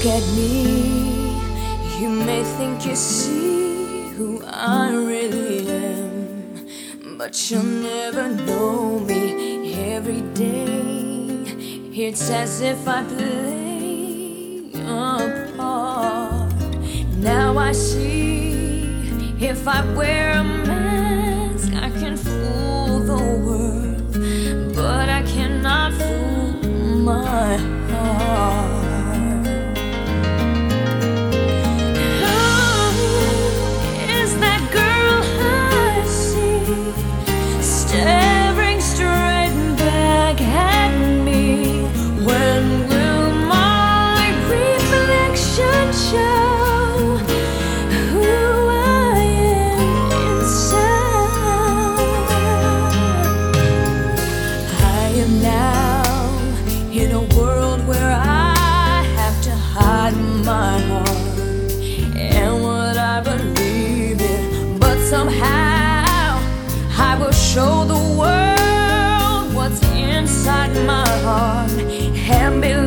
at me, you may think you see who I really am, but you'll never know me. Every day it's as if I play a part. Now I see, if I wear a mask I can fool the world, but I cannot fool my heart. Staring straight back at me. When will my reflection show who I am inside? I am now in a world where I have to hide my heart and what I believe in, but somehow I will show the world what's inside my heart and believe.